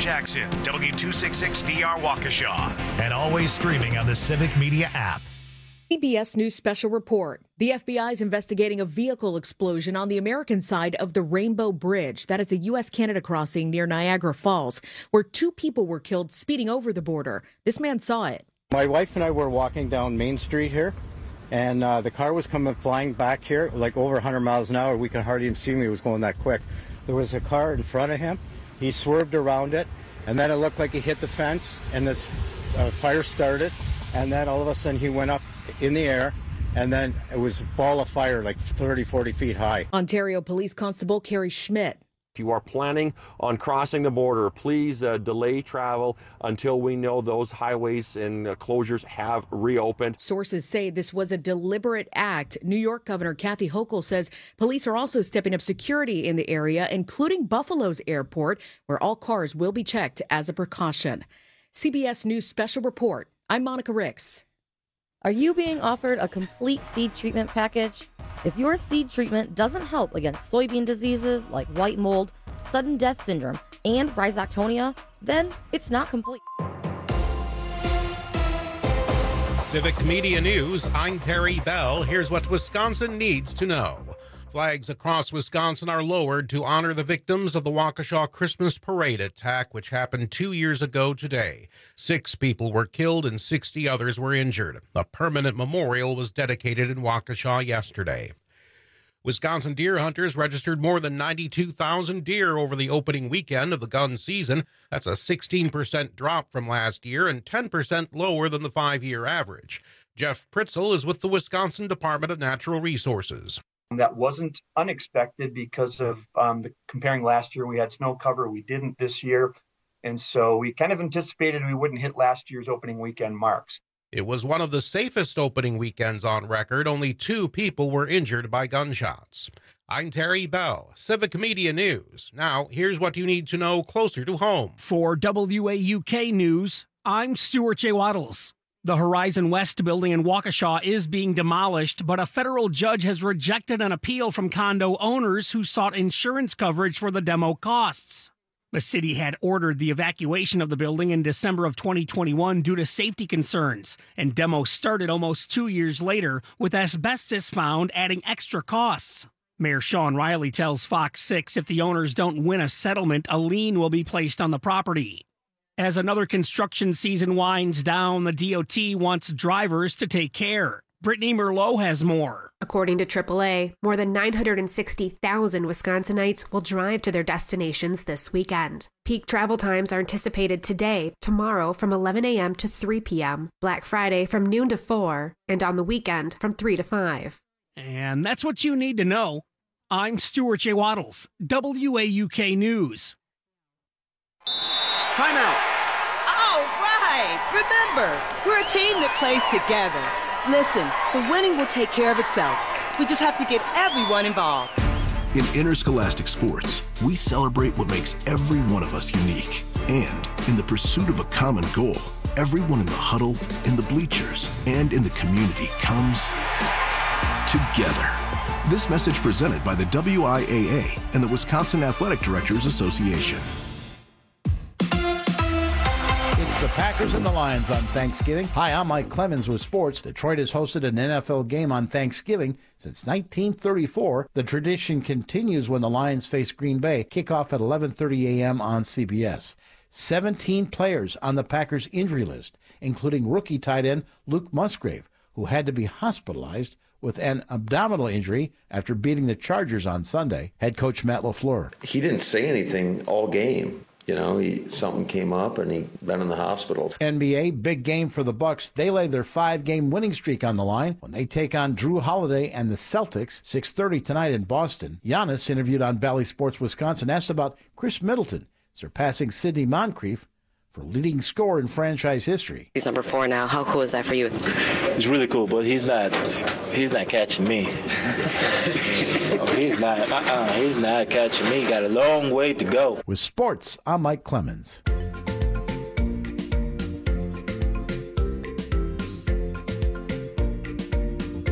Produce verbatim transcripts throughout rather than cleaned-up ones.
Jackson, W two sixty-six D R Waukesha, and always streaming on the Civic Media app. C B S News Special Report. The F B I is investigating a vehicle explosion on the American side of the Rainbow Bridge. That is a U S Canada crossing near Niagara Falls, where two people were killed speeding over the border. This man saw it. My wife and I were walking down Main Street here, and uh, the car was coming flying back here, like over one hundred miles an hour. We could hardly even see him. He was going that quick. There was a car in front of him. He swerved around it, and then it looked like he hit the fence, and this uh, fire started, and then all of a sudden he went up in the air, and then it was a ball of fire like thirty, forty feet high. Ontario Police Constable Carrie Schmidt. If you are planning on crossing the border, please uh, delay travel until we know those highways and uh, closures have reopened. Sources say this was a deliberate act. New York Governor Kathy Hochul says police are also stepping up security in the area, including Buffalo's airport, where all cars will be checked as a precaution. C B S News Special Report. I'm Monica Ricks. Are you being offered a complete seed treatment package? If your seed treatment doesn't help against soybean diseases like white mold, sudden death syndrome, and rhizoctonia, then it's not complete. Civic Media News, I'm Terry Bell. Here's what Wisconsin needs to know. Flags across Wisconsin are lowered to honor the victims of the Waukesha Christmas parade attack, which happened two years ago today. Six people were killed and sixty others were injured. A permanent memorial was dedicated in Waukesha yesterday. Wisconsin deer hunters registered more than ninety-two thousand deer over the opening weekend of the gun season. That's a sixteen percent drop from last year and ten percent lower than the five-year average. Jeff Pritzel is with the Wisconsin Department of Natural Resources. That wasn't unexpected because of um, the comparing last year. We had snow cover. We didn't this year. And so we kind of anticipated we wouldn't hit last year's opening weekend marks. It was one of the safest opening weekends on record. Only two people were injured by gunshots. I'm Terry Bell, Civic Media News. Now, here's what you need to know closer to home. For W A U K News, I'm Stuart J. Waddles. The Horizon West building in Waukesha is being demolished, but a federal judge has rejected an appeal from condo owners who sought insurance coverage for the demo costs. The city had ordered the evacuation of the building in December of twenty twenty-one due to safety concerns, and demo started almost two years later with asbestos found adding extra costs. Mayor Sean Riley tells Fox six if the owners don't win a settlement, a lien will be placed on the property. As another construction season winds down, the D O T wants drivers to take care. Brittany Merlot has more. According to triple A, more than nine hundred sixty thousand Wisconsinites will drive to their destinations this weekend. Peak travel times are anticipated today, tomorrow from eleven a.m. to three p.m., Black Friday from noon to four, and on the weekend from three to five. And that's what you need to know. I'm Stuart J. Waddles, W A U K News. Timeout. All right. Remember, we're a team that plays together. Listen, the winning will take care of itself. We just have to get everyone involved. In interscholastic sports, we celebrate what makes every one of us unique. And in the pursuit of a common goal, everyone in the huddle, in the bleachers, and in the community comes together. This message presented by the W I A A and the Wisconsin Athletic Directors Association. The Packers and the Lions on Thanksgiving. Hi, I'm Mike Clemens with sports. Detroit has hosted an N F L game on Thanksgiving since nineteen thirty-four. The tradition continues when the Lions face Green Bay. Kickoff at eleven thirty a.m. on C B S. seventeen players on the Packers injury list, including rookie tight end Luke Musgrave, who had to be hospitalized with an abdominal injury after beating the Chargers on Sunday. Head coach Matt LaFleur. He didn't say anything all game. You know, he, something came up and he been in the hospital. N B A, big game for the Bucks. They lay their five-game winning streak on the line when they take on Drew Holiday and the Celtics, six thirty tonight in Boston. Giannis, interviewed on Bally Sports Wisconsin, asked about Chris Middleton surpassing Sidney Moncrief for leading scorer in franchise history. He's number four now. How cool is that for you? It's really cool, but he's not he's not catching me. oh, he's not uh-uh, he's not catching me. Got a long way to go. With sports, I'm Mike Clemens.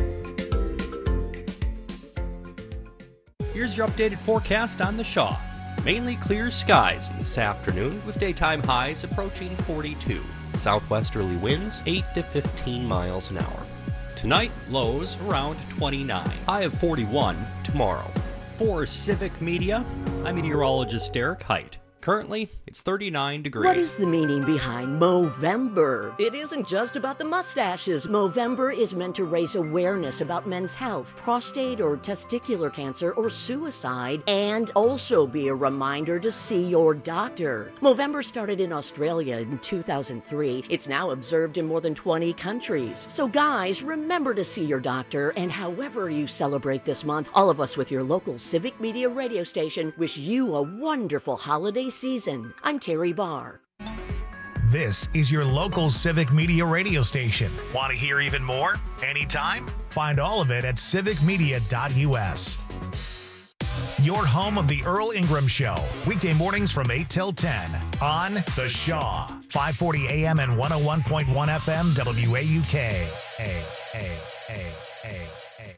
Here's your updated forecast on the Shaw. Mainly clear skies this afternoon with daytime highs approaching forty-two. Southwesterly winds eight to fifteen miles an hour. Tonight, lows around twenty-nine. High of forty-one tomorrow. For Civic Media, I'm meteorologist Derek Height. Currently, it's thirty-nine degrees. What is the meaning behind Movember? It isn't just about the mustaches. Movember is meant to raise awareness about men's health, prostate or testicular cancer, or suicide, and also be a reminder to see your doctor. Movember started in Australia in two thousand three. It's now observed in more than twenty countries. So guys, remember to see your doctor, and however you celebrate this month, all of us with your local Civic Media radio station wish you a wonderful holiday season. I'm Terry Barr. This is your local Civic Media radio station. Want to hear even more? Anytime? Find all of it at civic media dot u s. Your home of the Earl Ingram Show. Weekday mornings from eight till ten on The Shaw. five forty a m and one oh one point one F M W A U K. Hey, hey, hey, hey, hey.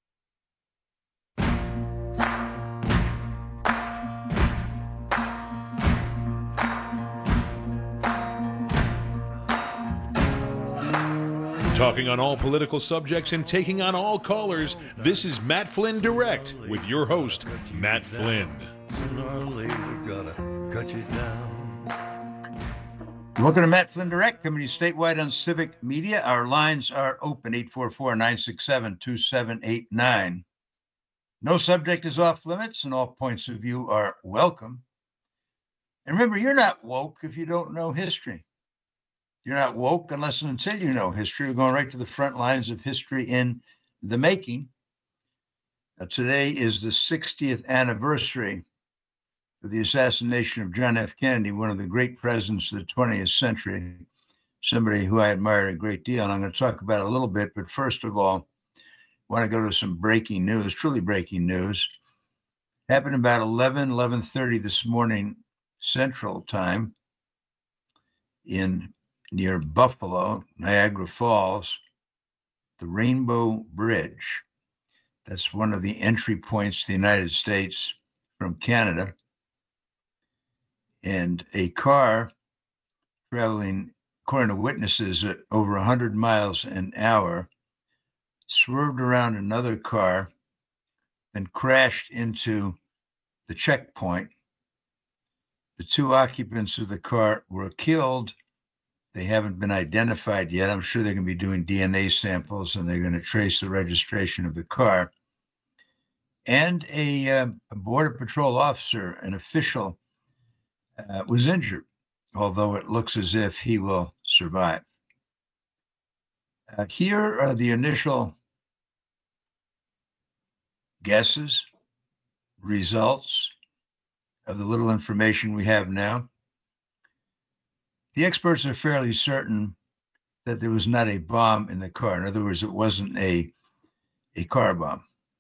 Talking on all political subjects and taking on all callers, this is Matt Flynn Direct with your host, Matt Flynn. Welcome to Matt Flynn Direct, coming to you statewide on Civic Media. Our lines are open, eight four four, nine six seven, two seven eight nine. No subject is off limits, and all points of view are welcome. And remember, you're not woke if you don't know history. You're not woke unless and until you know history. We're going right to the front lines of history in the making. Now, today is the sixtieth anniversary of the assassination of John F. Kennedy, one of the great presidents of the twentieth century, somebody who I admire a great deal. And I'm going to talk about it a little bit. But first of all, I want to go to some breaking news, truly breaking news. Happened about eleven, eleven thirty this morning, Central Time, in near Buffalo, Niagara Falls, the Rainbow Bridge. That's one of the entry points to the United States from Canada. And a car traveling, according to witnesses, at over one hundred miles an hour, swerved around another car and crashed into the checkpoint. The two occupants of the car were killed. They haven't been identified yet. I'm sure they're going to be doing D N A samples, and they're going to trace the registration of the car. And a, uh, a Border Patrol officer, an official, uh, was injured, although it looks as if he will survive. Uh, here are the initial guesses, results of the little information we have now. The experts are fairly certain that there was not a bomb in the car. In other words, it wasn't a, a car bomb.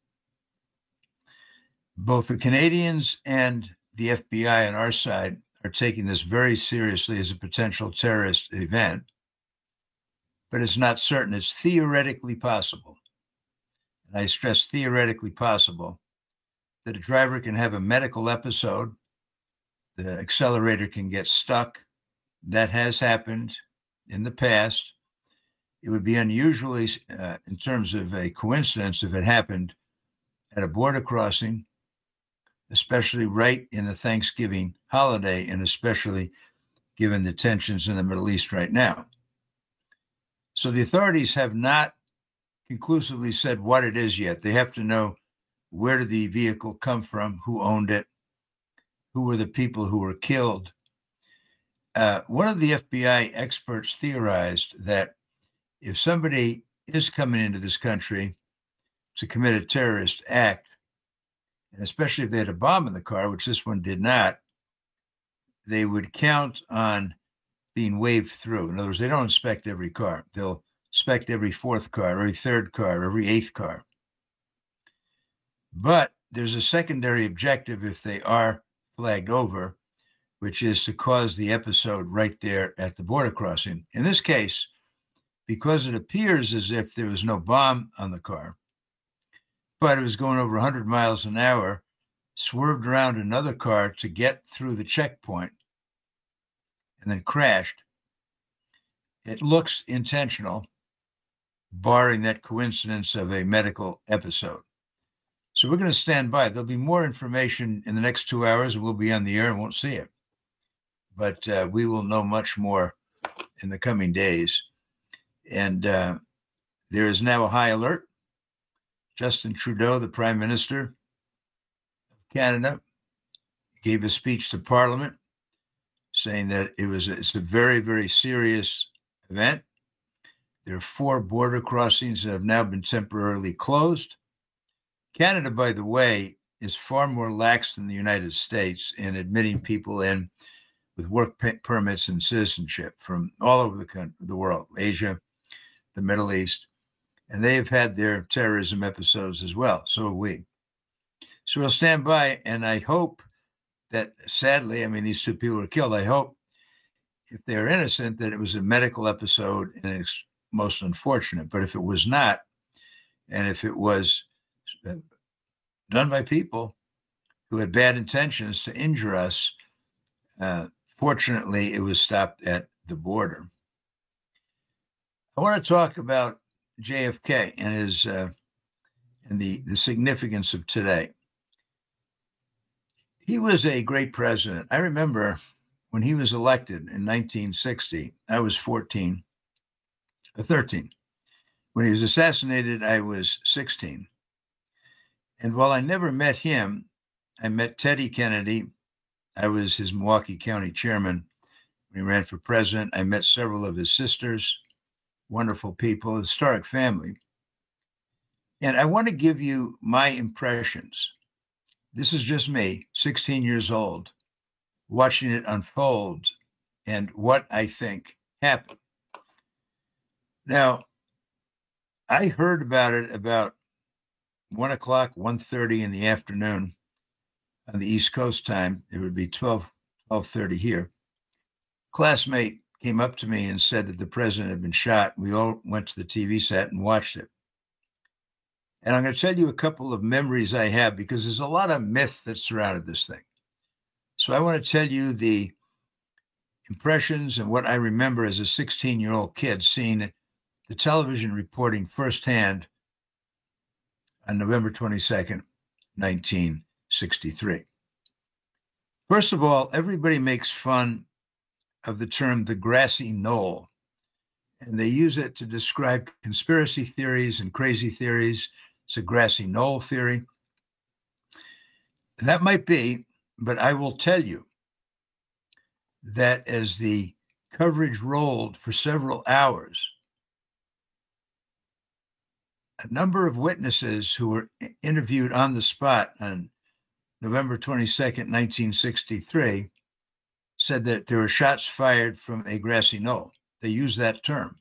Both the Canadians and the F B I on our side are taking this very seriously as a potential terrorist event, but it's not certain. It's theoretically possible, and I stress theoretically possible, that a driver can have a medical episode, the accelerator can get stuck. That has happened in the past. It would be unusually, uh, in terms of a coincidence, if it happened at a border crossing, especially right in the Thanksgiving holiday, and especially given the tensions in the Middle East right now. So the authorities have not conclusively said what it is yet. They have to know, where did the vehicle come from, who owned it, who were the people who were killed. Uh, one of the F B I experts theorized that if somebody is coming into this country to commit a terrorist act, and especially if they had a bomb in the car, which this one did not, they would count on being waved through. In other words, they don't inspect every car. They'll inspect every fourth car, every third car, every eighth car. But there's a secondary objective if they are flagged over, which is to cause the episode right there at the border crossing. In this case, because it appears as if there was no bomb on the car, but it was going over one hundred miles an hour, swerved around another car to get through the checkpoint, and then crashed. It looks intentional, barring that coincidence of a medical episode. So we're going to stand by. There'll be more information in the next two hours, and we'll be on the air and won't see it. But uh, we will know much more in the coming days. And uh, there is now a high alert. Justin Trudeau, the Prime Minister of Canada, gave a speech to Parliament saying that it was it's a very, very serious event. There are four border crossings that have now been temporarily closed. Canada, by the way, is far more lax than the United States in admitting people in with work permits and citizenship from all over the country, the world, Asia, the Middle East, and they have had their terrorism episodes as well. So have we. So we'll stand by, and I hope that, sadly, I mean, these two people were killed. I hope, if they're innocent, that it was a medical episode and it's most unfortunate. But if it was not, and if it was done by people who had bad intentions to injure us, uh, fortunately, it was stopped at the border. I want to talk about J F K and his uh, and the, the significance of today. He was a great president. I remember when he was elected in nineteen sixty, I was fourteen, or thirteen. When he was assassinated, I was sixteen. And while I never met him, I met Teddy Kennedy. I was his Milwaukee County chairman when he ran for president. I met several of his sisters, wonderful people, historic family. And I want to give you my impressions. This is just me, sixteen years old, watching it unfold and what I think happened. Now, I heard about it about one o'clock, one thirty in the afternoon on the East Coast time. It would be twelve, twelve thirty here. Classmate came up to me and said that the president had been shot. We all went to the T V set and watched it. And I'm going to tell you a couple of memories I have, because there's a lot of myth that surrounded this thing. So I want to tell you the impressions and what I remember as a sixteen-year-old kid seeing the television reporting firsthand on November twenty-second, nineteen sixty-three. First of all, everybody makes fun of the term the grassy knoll, and they use it to describe conspiracy theories and crazy theories. It's a grassy knoll theory. That might be, but I will tell you that as the coverage rolled for several hours, a number of witnesses who were interviewed on the spot on November twenty-second, nineteen sixty-three, said that there were shots fired from a grassy knoll. They used that term.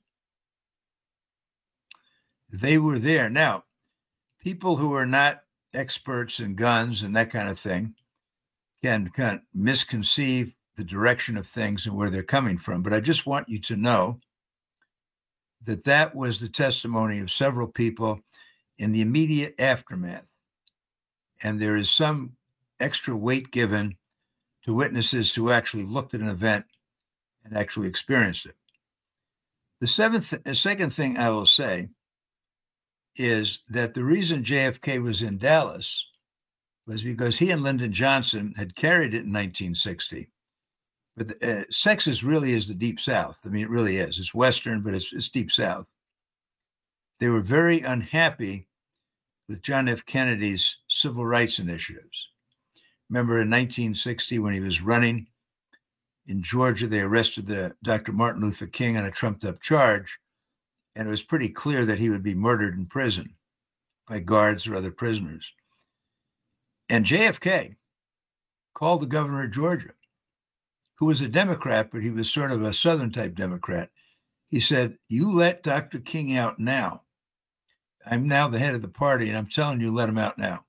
They were there. Now, people who are not experts in guns and that kind of thing can kind of misconceive the direction of things and where they're coming from. But I just want you to know that that was the testimony of several people in the immediate aftermath. And there is some extra weight given to witnesses who actually looked at an event and actually experienced it. The seventh, the second thing I will say is that the reason J F K was in Dallas was because he and Lyndon Johnson had carried it in nineteen sixty. But the, uh, Texas really is the Deep South. I mean, it really is. It's Western, but it's, it's Deep South. They were very unhappy with John F. Kennedy's civil rights initiatives. Remember in nineteen sixty, when he was running in Georgia, they arrested the Doctor Martin Luther King on a trumped-up charge, and it was pretty clear that he would be murdered in prison by guards or other prisoners. And J F K called the governor of Georgia, who was a Democrat, but he was sort of a Southern-type Democrat. He said, "You let Doctor King out now. I'm now the head of the party, and I'm telling you, let him out now."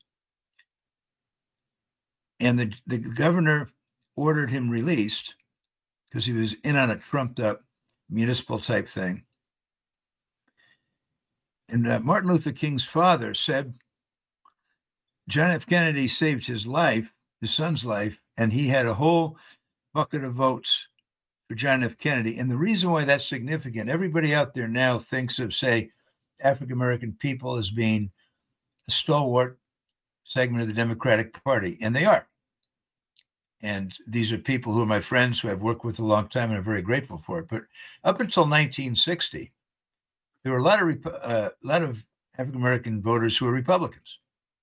And the, the governor ordered him released because he was in on a trumped-up municipal-type thing. And uh, Martin Luther King's father said John F. Kennedy saved his life, his son's life, and he had a whole bucket of votes for John F. Kennedy. And the reason why that's significant, everybody out there now thinks of, say, African-American people as being a stalwart segment of the Democratic Party, and they are. And these are people who are my friends who I've worked with a long time, and I'm very grateful for it. But up until nineteen sixty, there were a lot of uh, a lot of African-American voters who were Republicans.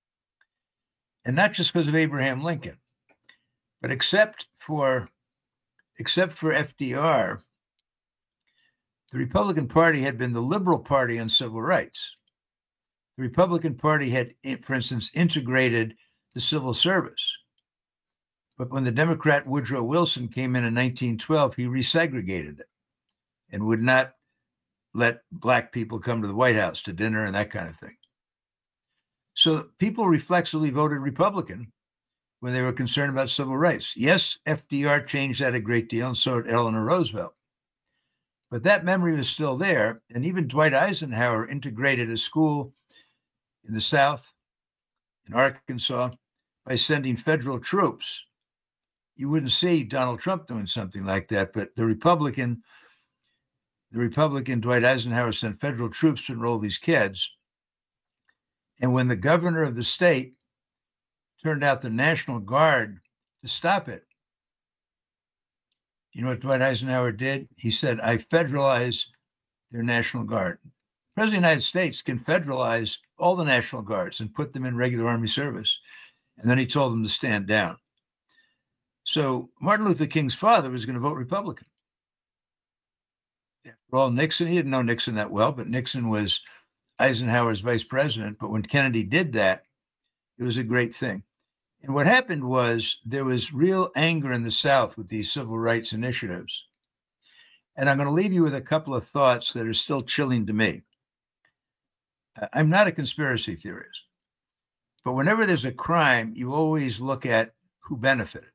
And not just because of Abraham Lincoln, but except for except for F D R, the Republican Party had been the liberal party on civil rights. The Republican Party had, for instance, integrated the civil service. But when the Democrat Woodrow Wilson came in in nineteen twelve, he resegregated it and would not let Black people come to the White House to dinner and that kind of thing. So people reflexively voted Republican when they were concerned about civil rights. Yes, F D R changed that a great deal, and so did Eleanor Roosevelt. But that memory was still there, and even Dwight Eisenhower integrated a school in the South, in Arkansas, by sending federal troops. You wouldn't see Donald Trump doing something like that, but the Republican, the Republican Dwight Eisenhower sent federal troops to enroll these kids. And when the governor of the state turned out the National Guard to stop it, you know what Dwight Eisenhower did? He said, I federalize their National Guard. The President of the United States can federalize all the National Guards and put them in regular Army service. And then he told them to stand down. So Martin Luther King's father was going to vote Republican. After all, Nixon, he didn't know Nixon that well, but Nixon was Eisenhower's vice president. But when Kennedy did that, it was a great thing. And what happened was there was real anger in the South with these civil rights initiatives. And I'm going to leave you with a couple of thoughts that are still chilling to me. I'm not a conspiracy theorist, but whenever there's a crime, you always look at who benefited.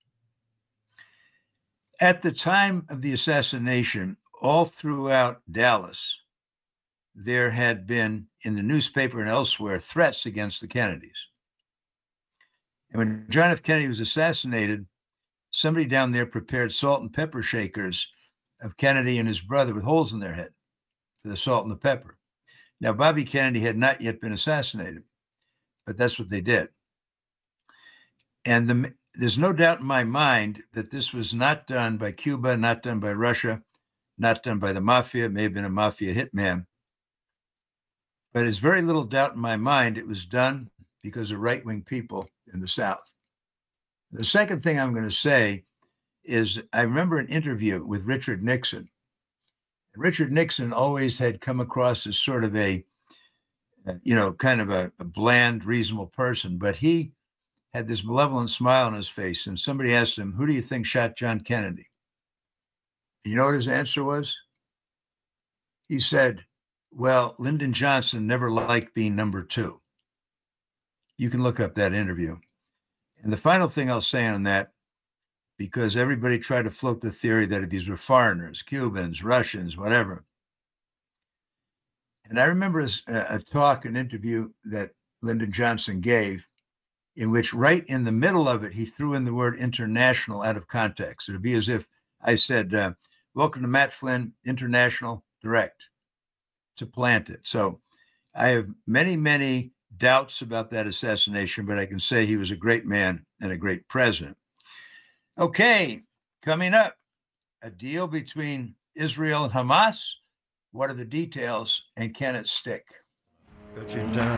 At the time of the assassination, all throughout Dallas, there had been, in the newspaper and elsewhere, threats against the Kennedys. And when John F. Kennedy was assassinated, somebody down there prepared salt and pepper shakers of Kennedy and his brother with holes in their head for the salt and the pepper. Now, Bobby Kennedy had not yet been assassinated, but that's what they did. And the, there's no doubt in my mind that this was not done by Cuba, not done by Russia, not done by the mafia. It may have been a mafia hitman. But there's very little doubt in my mind it was done because of right-wing people in the South. The second thing I'm going to say is I remember an interview with Richard Nixon. Richard Nixon always had come across as sort of a, you know, kind of a, a bland, reasonable person, but he had this malevolent smile on his face. And somebody asked him, who do you think shot John Kennedy? And you know what his answer was? He said, well, Lyndon Johnson never liked being number two. You can look up that interview. And the final thing I'll say on that, because everybody tried to float the theory that these were foreigners, Cubans, Russians, whatever. And I remember a, a talk, an interview that Lyndon Johnson gave, in which right in the middle of it, he threw in the word international out of context. It would be as if I said, uh, welcome to Matt Flynn, International Direct, to plant it. So I have many, many doubts about that assassination, but I can say he was a great man and a great president. Okay, coming up, a deal between Israel and Hamas. What are the details, and can it stick? The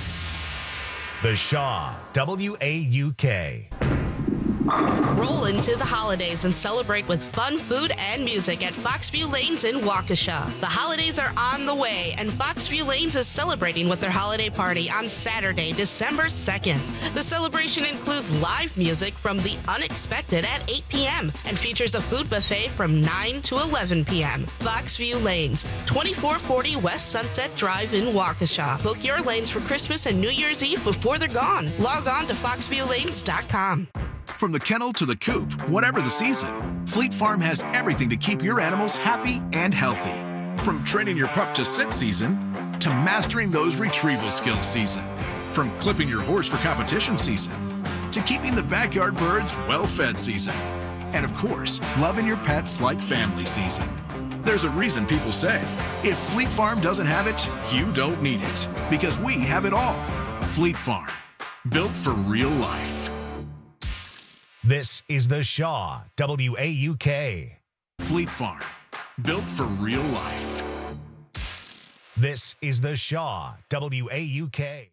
Shaw, W A U K. Roll into the holidays and celebrate with fun food and music at Foxview Lanes in Waukesha. The holidays are on the way, and Foxview Lanes is celebrating with their holiday party on Saturday, December second. The celebration includes live music from The Unexpected at eight p.m. and features a food buffet from nine to eleven p.m. Foxview Lanes, twenty-four forty West Sunset Drive in Waukesha. Book your lanes for Christmas and New Year's Eve before they're gone. Log on to fox view lanes dot com. From the kennel to the coop, whatever the season, Fleet Farm has everything to keep your animals happy and healthy. From training your pup to sit season to mastering those retrieval skills season. From clipping your horse for competition season to keeping the backyard birds well-fed season. And of course, loving your pets like family season. There's a reason people say, if Fleet Farm doesn't have it, you don't need it. Because we have it all. Fleet Farm, built for real life. This is the Shaw, W A U K. Fleet Farm, built for real life. This is the Shaw, W A U K.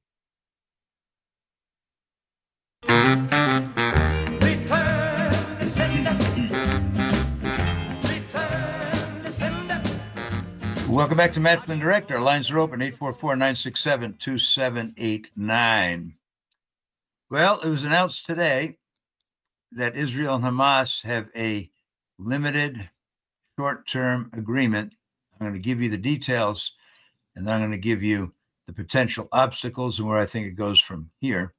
Welcome back to Matt Flynn Direct. Our lines are open, eight four four, nine six seven, two seven eight nine. Well, it was announced today that Israel and Hamas have a limited short-term agreement. I'm going to give you the details, and then I'm going to give you the potential obstacles and where I think it goes from here.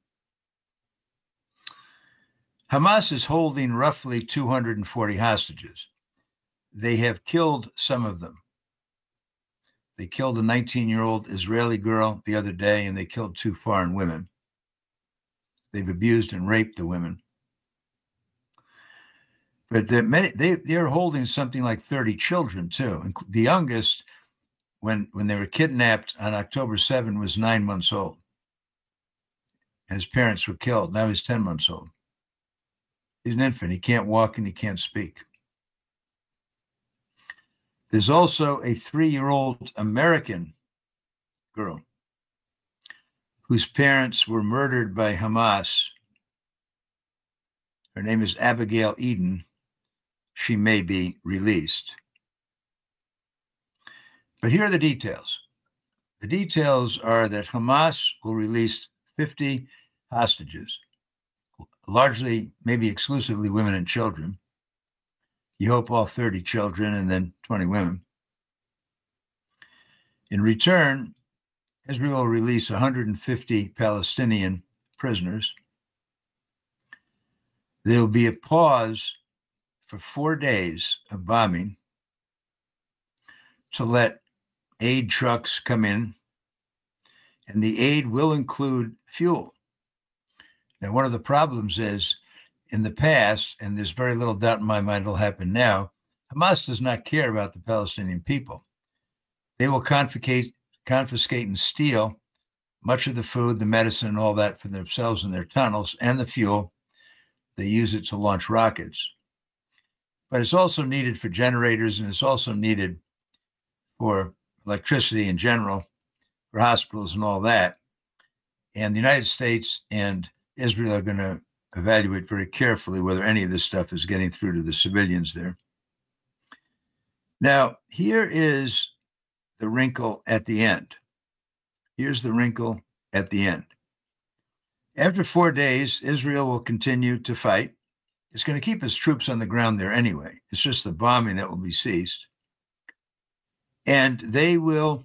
Hamas is holding roughly two hundred forty hostages. They have killed some of them. They killed a nineteen-year-old Israeli girl the other day, and they killed two foreign women. They've abused and raped the women. But the many, they, they're holding something like thirty children, too. The youngest, when, when they were kidnapped on October seventh, was nine months old. And his parents were killed. Now he's ten months old. He's an infant. He can't walk and he can't speak. There's also a three-year-old American girl whose parents were murdered by Hamas. Her name is Abigail Eden. She may be released. But here are the details. The details are that Hamas will release fifty hostages, largely, maybe exclusively women and children. You hope all thirty children and then twenty women. In return, Israel will release one hundred fifty Palestinian prisoners. There will be a pause for four days of bombing to let aid trucks come in, and the aid will include fuel. Now, one of the problems is, in the past, and there's very little doubt in my mind it'll happen now, Hamas does not care about the Palestinian people. They will confiscate, confiscate and steal much of the food, the medicine, and all that for themselves in their tunnels, and the fuel. They use it to launch rockets. But it's also needed for generators, and it's also needed for electricity in general, for hospitals and all that. And the United States and Israel are going to evaluate very carefully whether any of this stuff is getting through to the civilians there. Now, here is the wrinkle at the end. Here's the wrinkle at the end. After four days, Israel will continue to fight. It's going to keep its troops on the ground there anyway. It's just the bombing that will be ceased. And they will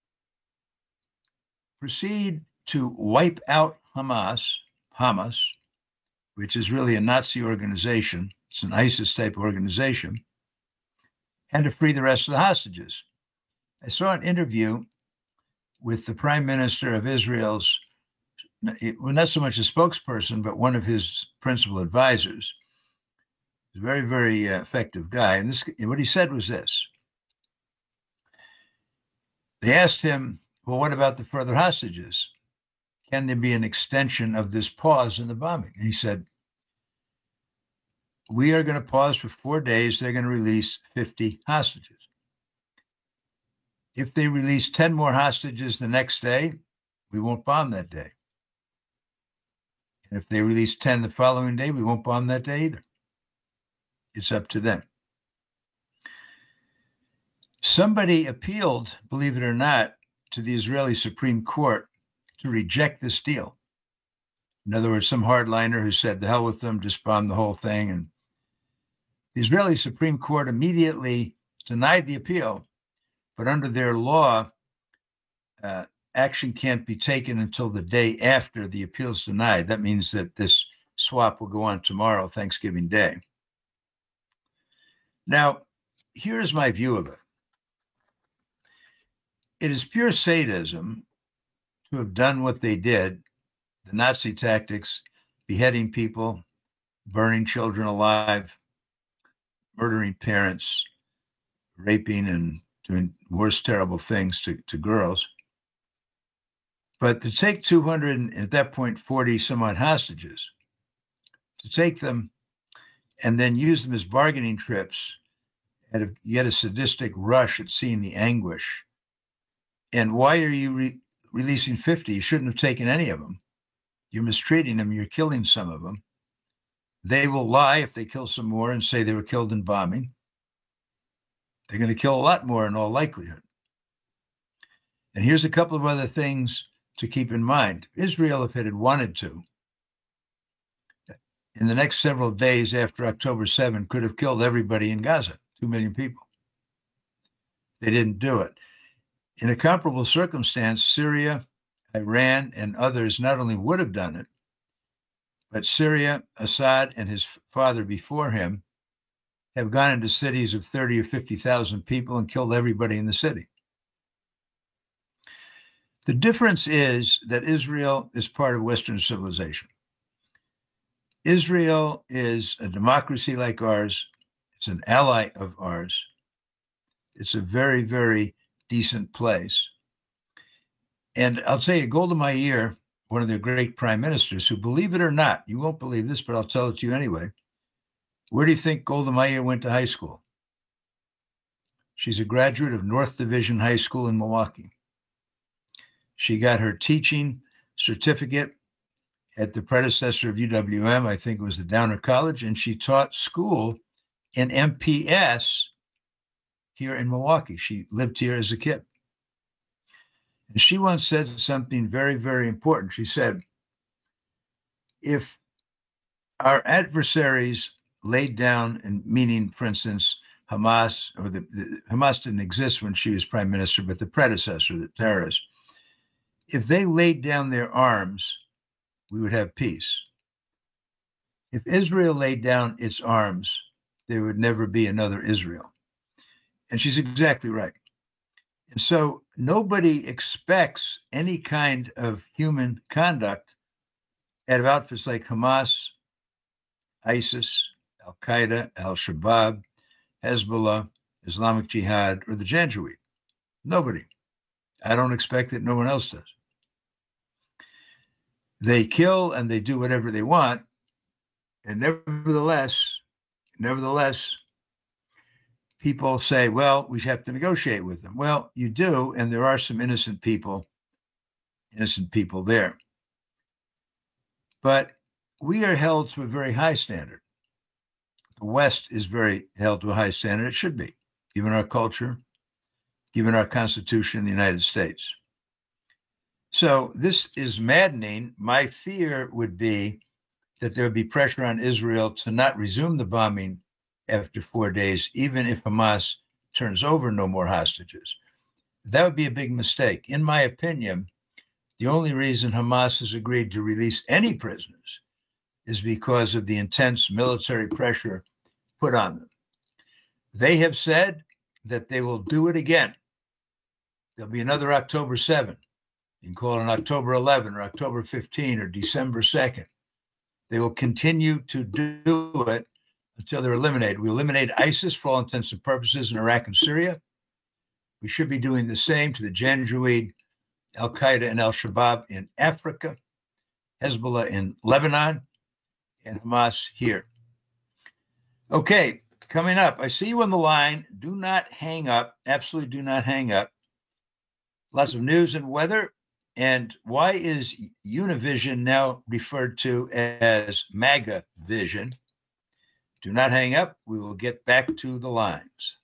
proceed to wipe out Hamas, Hamas, which is really a Nazi organization. It's an ISIS-type organization, and to free the rest of the hostages. I saw an interview with the prime minister of Israel's, well, not so much a spokesperson, but one of his principal advisors. He's a very, very uh, effective guy. And this, what he said was this. They asked him, well, what about the further hostages? Can there be an extension of this pause in the bombing? And he said, we are going to pause for four days. They're going to release fifty hostages. If they release ten more hostages the next day, we won't bomb that day. And if they release ten the following day, we won't bomb that day either. It's up to them. Somebody appealed, believe it or not, to the Israeli Supreme Court to reject this deal. In other words, some hardliner who said, the hell with them, just bomb the whole thing. And the Israeli Supreme Court immediately denied the appeal, but under their law, uh, action can't be taken until the day after the appeal is denied. That means that this swap will go on tomorrow, Thanksgiving Day. Now, here's my view of it. It is pure sadism to have done what they did the Nazi tactics, beheading people, burning children alive, murdering parents, raping and doing worse terrible things to, to girls. But to take two hundred, at that point, forty some odd hostages, to take them and then use them as bargaining trips, and you get a sadistic rush at seeing the anguish. And why are you re- releasing fifty? You shouldn't have taken any of them. You're mistreating them. You're killing some of them. They will lie if they kill some more and say they were killed in bombing. They're going to kill a lot more in all likelihood. And here's a couple of other things to keep in mind. Israel, if it had wanted to, in the next several days after October seventh, could have killed everybody in Gaza, two million people. They didn't do it. In a comparable circumstance, Syria, Iran, and others not only would have done it, but Syria, Assad, and his father before him have gone into cities of thirty or fifty thousand people and killed everybody in the city. The difference is that Israel is part of Western civilization. Israel is a democracy like ours. It's an ally of ours. It's a very, very decent place. And I'll tell you, Golda Meir, one of their great prime ministers, who, believe it or not, you won't believe this, but I'll tell it to you anyway. Where do you think Golda Meir went to high school? She's a graduate of North Division High School in Milwaukee. She got her teaching certificate at the predecessor of U W M, I think it was the Downer College, and she taught school in M P S here in Milwaukee. She lived here as a kid. And she once said something very, very important. She said, if our adversaries laid down, and meaning, for instance, Hamas, or the, the Hamas didn't exist when she was prime minister, but the predecessor, the terrorists, if they laid down their arms, we would have peace. If Israel laid down its arms, there would never be another Israel. And she's exactly right. And so nobody expects any kind of human conduct out of outfits like Hamas, ISIS, Al-Qaeda, Al-Shabaab, Hezbollah, Islamic Jihad, or the Janjaweed. Nobody. I don't expect it. No one else does. They kill and they do whatever they want. And nevertheless, nevertheless, people say, well, we have to negotiate with them. Well, you do, and there are some innocent people, innocent people there. But we are held to a very high standard. The West is very held to a high standard. It should be, given our culture, given our Constitution in the United States. So this is maddening. My fear would be that there would be pressure on Israel to not resume the bombing after four days, even if Hamas turns over no more hostages. That would be a big mistake. In my opinion, the only reason Hamas has agreed to release any prisoners is because of the intense military pressure put on them. They have said that they will do it again. There'll be another October seventh. You can call it an October eleventh or October fifteenth or December second. They will continue to do it until they're eliminated. We eliminate ISIS for all intents and purposes in Iraq and Syria. We should be doing the same to the Janjaweed, Al-Qaeda, and Al-Shabaab in Africa, Hezbollah in Lebanon, and Hamas here. Okay, coming up, I see you on the line. Do not hang up. Absolutely do not hang up. Lots of news and weather. And why is Univision now referred to as MAGA Vision? Do not hang up. We will get back to the lines.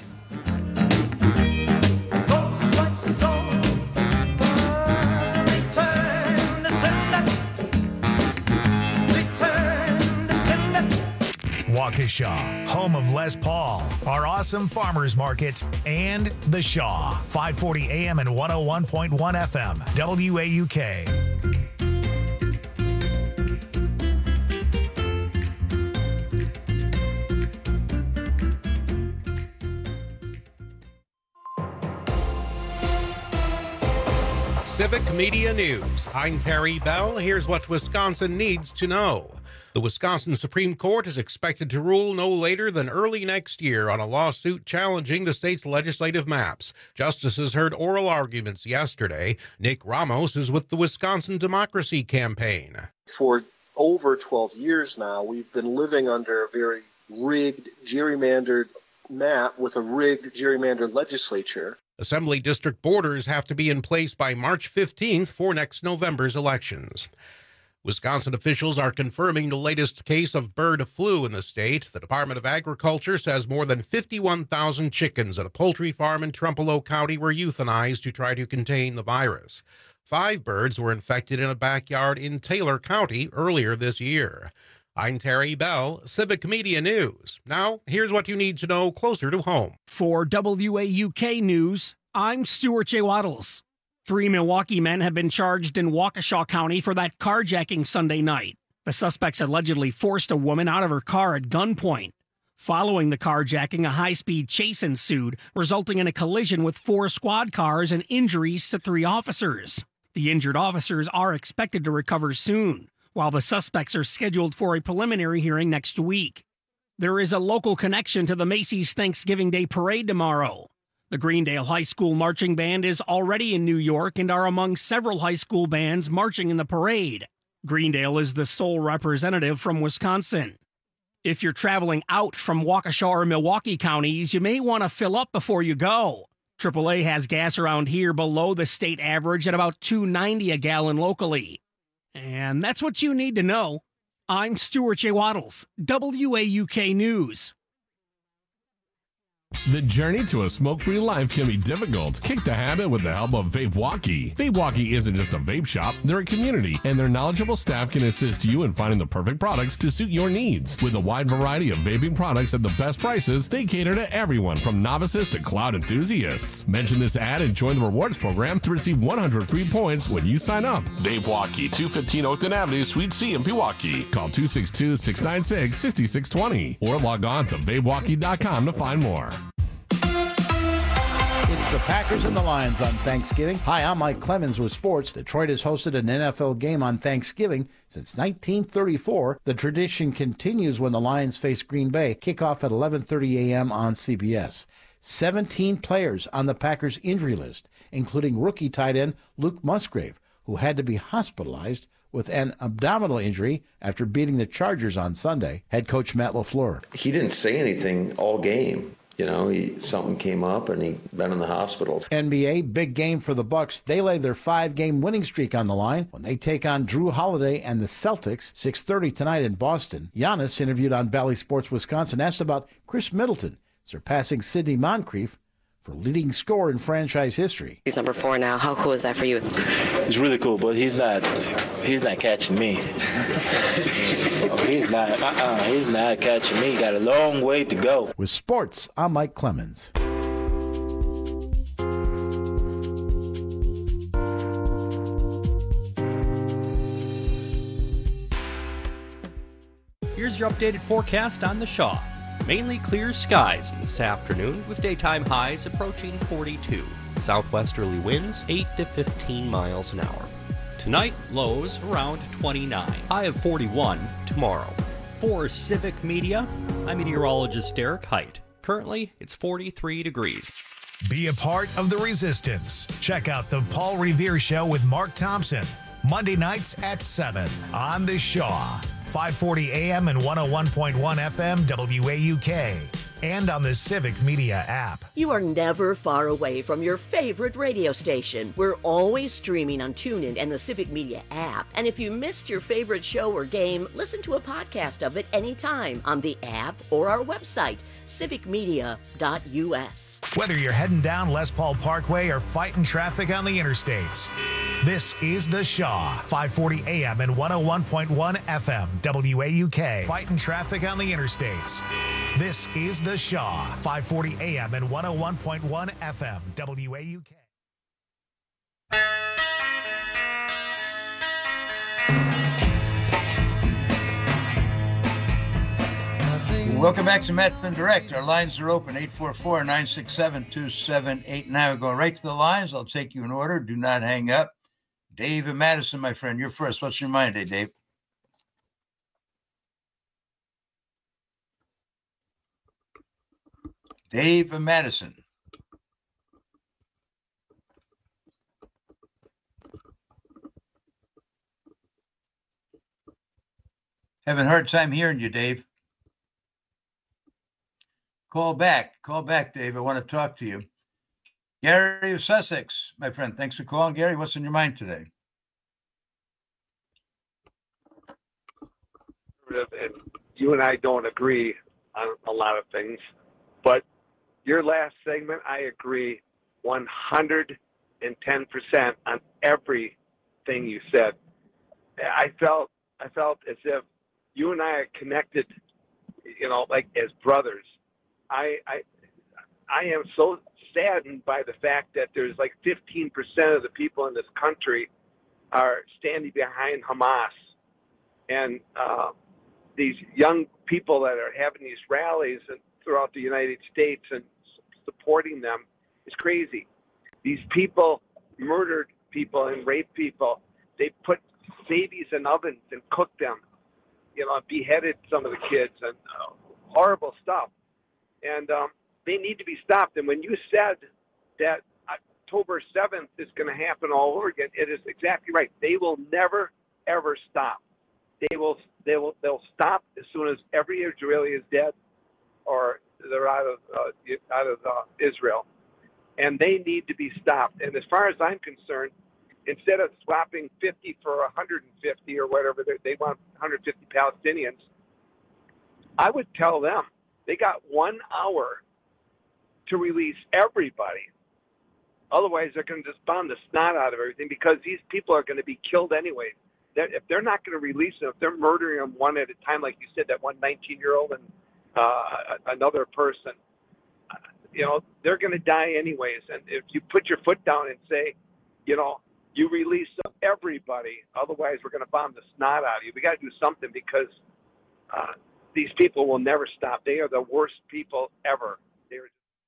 Waukesha, home of Les Paul, our awesome farmers market, and The Shaw, five forty A M and one oh one point one F M, W A U K. Civic Media News. I'm Terry Bell. Here's what Wisconsin needs to know. The Wisconsin Supreme Court is expected to rule no later than early next year on a lawsuit challenging the state's legislative maps. Justices heard oral arguments yesterday. Nick Ramos is with the Wisconsin Democracy Campaign. For over twelve years now, we've been living under a very rigged, gerrymandered map with a rigged, gerrymandered legislature. Assembly district borders have to be in place by March fifteenth for next November's elections. Wisconsin officials are confirming the latest case of bird flu in the state. The Department of Agriculture says more than fifty-one thousand chickens at a poultry farm in Trumpelow County were euthanized to try to contain the virus. Five birds were infected in a backyard in Taylor County earlier this year. I'm Terry Bell, Civic Media News. Now, here's what you need to know closer to home. For W A U K News, I'm Stuart J. Waddles. Three Milwaukee men have been charged in Waukesha County for that carjacking Sunday night. The suspects allegedly forced a woman out of her car at gunpoint. Following the carjacking, a high-speed chase ensued, resulting in a collision with four squad cars and injuries to three officers. The injured officers are expected to recover soon, while the suspects are scheduled for a preliminary hearing next week. There is a local connection to the Macy's Thanksgiving Day Parade tomorrow. The Greendale High School Marching Band is already in New York and are among several high school bands marching in the parade. Greendale is the sole representative from Wisconsin. If you're traveling out from Waukesha or Milwaukee counties, you may want to fill up before you go. triple A has gas around here below the state average at about two ninety a gallon locally. And that's what you need to know. I'm Stuart J. Waddles, W A U K News. The journey to a smoke-free life can be difficult. Kick the habit with the help of VapeWalkie. VapeWalkie isn't just a vape shop, they're a community, and their knowledgeable staff can assist you in finding the perfect products to suit your needs. With a wide variety of vaping products at the best prices, they cater to everyone from novices to cloud enthusiasts. Mention this ad and join the rewards program to receive one hundred free points when you sign up. VapeWalkie, two fifteen Oakton Avenue, Suite C in Pewaukee. Call two six two, six nine six, six six two zero or log on to vape walkie dot com to find more. It's the Packers and the Lions on Thanksgiving. Hi, I'm Mike Clemens with sports. Detroit has hosted an N F L game on Thanksgiving since nineteen thirty-four. The tradition continues when the Lions face Green Bay. Kickoff at eleven thirty a.m. on C B S. seventeen players on the Packers injury list, including rookie tight end Luke Musgrave, who had to be hospitalized with an abdominal injury after beating the Chargers on Sunday. Head coach Matt LaFleur. He didn't say anything all game. You know, he, something came up and he been in the hospital. N B A, big game for the Bucks. They lay their five-game winning streak on the line when they take on Drew Holiday and the Celtics, six thirty tonight in Boston. Giannis, interviewed on Bally Sports Wisconsin, asked about Chris Middleton surpassing Sidney Moncrief for leading scorer in franchise history. He's number four now. How cool is that for you? It's really cool, but he's not he's not catching me. he's not uh-uh, he's not catching me. Got a long way to go. With sports, I'm Mike Clemens. Here's your updated forecast on the Shaw. Mainly clear skies this afternoon with daytime highs approaching forty-two. Southwesterly winds eight to fifteen miles an hour. Tonight, lows around twenty-nine. High of forty-one tomorrow. For Civic Media, I'm meteorologist Derek Height. Currently, it's forty-three degrees. Be a part of the resistance. Check out the Paul Revere Show with Mark Thompson. Monday nights at seven on the Shaw. five forty a.m. and one oh one point one F M W A U K. And on the Civic Media app. You are never far away from your favorite radio station. We're always streaming on TuneIn and the Civic Media app. And if you missed your favorite show or game, listen to a podcast of it anytime on the app or our website, civic media dot U S. Whether you're heading down Les Paul Parkway or fighting traffic on the interstates, this is The Shaw, five forty a.m. and one oh one point one F M W A U K. Fighting traffic on the interstates. This is The Shaw, five forty a.m. and one oh one point one F M W A U K. Welcome back to Matt Flynn Direct. Our lines are open, eight four four, nine six seven, two seven eight nine. We're going right to the lines. I'll take you in order. Do not hang up. Dave and Madison, my friend, you're first. What's your mind today, Dave? Dave and Madison. Having a hard time hearing you, Dave. Call back. Call back, Dave. I want to talk to you. Gary of Sussex, my friend. Thanks for calling. Gary, what's in your mind today? And you and I don't agree on a lot of things, but your last segment, I agree one hundred ten percent on everything you said. I felt, I felt as if you and I are connected, you know, like as brothers. I, I, I am so saddened by the fact that there's like fifteen percent of the people in this country are standing behind Hamas, and uh, these young people that are having these rallies and throughout the United States and supporting them is crazy. These people murdered people and raped people. They put babies in ovens and cooked them, you know, beheaded some of the kids, and uh, horrible stuff. And um, they need to be stopped. And when you said that October seventh is going to happen all over again, it is exactly right. They will never, ever stop. They will, they will, they'll stop as soon as every Israeli is dead or they're out of, uh, out of uh, Israel. And they need to be stopped. And as far as I'm concerned, instead of swapping fifty for one hundred fifty or whatever, they want one hundred fifty Palestinians, I would tell them they got one hour to release everybody. Otherwise, they're going to just bomb the snot out of everything, because these people are going to be killed anyway. They're, if they're not going to release them, if they're murdering them one at a time, like you said, that one nineteen-year-old and uh, another person, you know, they're going to die anyways. And if you put your foot down and say, you know, you release everybody, otherwise we're going to bomb the snot out of you. We got to do something, because uh, these people will never stop. They are the worst people ever. They're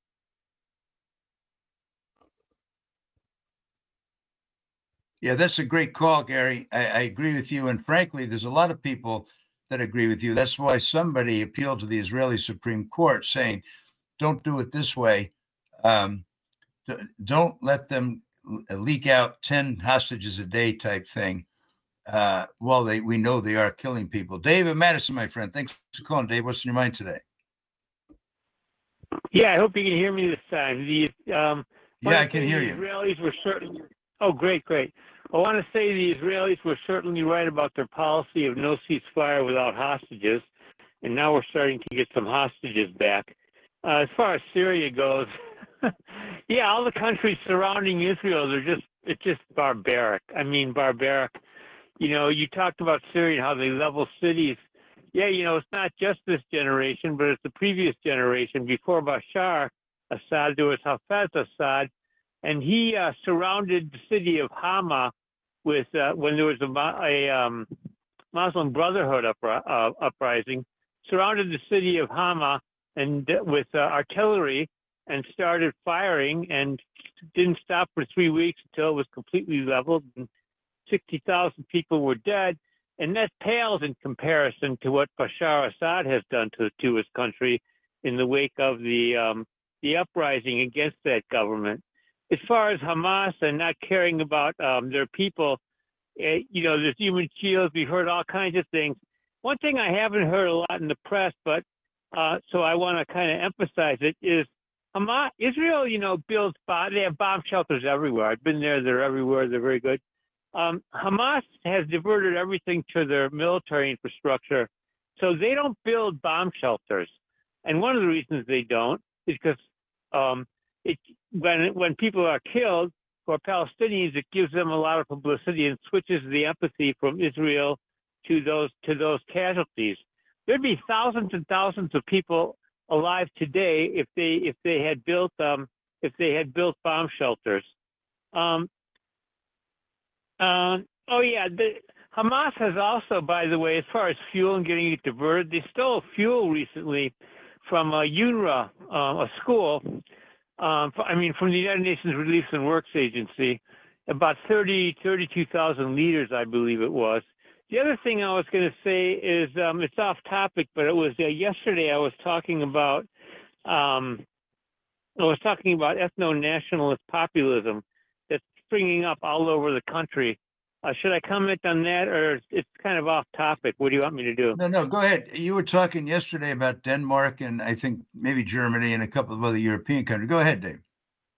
Yeah, that's a great call, Gary. I, I agree with you. And frankly, there's a lot of people that agree with you. That's why somebody appealed to the Israeli Supreme Court saying, don't do it this way. Um, don't let them leak out ten hostages a day type thing. Uh, well, they we know they are killing people. Dave and Madison, my friend, thanks for calling. Dave, what's in your mind today? Yeah, I hope you can hear me this time. The um, yeah, I can hear you. The Israelis were certainly. Oh, great, great. I want to say the Israelis were certainly right about their policy of no ceasefire without hostages, and now we're starting to get some hostages back. Uh, as far as Syria goes, yeah, all the countries surrounding Israel, they're just, it's just barbaric. I mean, barbaric. You know, you talked about Syria and how they level cities. Yeah, you know, it's not just this generation, but it's the previous generation. Before Bashar Assad, there was Hafez Assad, and he uh, surrounded the city of Hama with, uh, when there was a, a um, Muslim Brotherhood upri- uh, uprising, surrounded the city of Hama and uh, with uh, artillery, and started firing, and didn't stop for three weeks until it was completely leveled, and sixty thousand people were dead. And that pales in comparison to what Bashar Assad has done to, to his country in the wake of the um, the uprising against that government. As far as Hamas and not caring about um, their people, uh, you know, there's human shields. We've heard all kinds of things. One thing I haven't heard a lot in the press, but uh, so I want to kind of emphasize it, is Hamas, Israel, you know, builds, bomb, they have bomb shelters everywhere. I've been there. They're everywhere. They're very good. Um, Hamas has diverted everything to their military infrastructure, so they don't build bomb shelters. And one of the reasons they don't is because um, it, when when people are killed, for Palestinians, it gives them a lot of publicity and switches the empathy from Israel to those to those casualties. There'd be thousands and thousands of people alive today if they if they had built um, if they had built bomb shelters. Um, uh, oh yeah, the, Hamas has also, by the way, as far as fuel and getting it diverted, they stole fuel recently from a UNRWA, uh, a school. Um, I mean, from the United Nations Relief and Works Agency, about thirty, thirty-two thousand liters, I believe it was. The other thing I was going to say is um, it's off topic, but it was uh, yesterday I was talking about um, I was talking about ethno-nationalist populism that's springing up all over the country. Uh, should I comment on that, or it's kind of off topic? What do you want me to do? No, no, go ahead. You were talking yesterday about Denmark and I think maybe Germany and a couple of other European countries. Go ahead, Dave.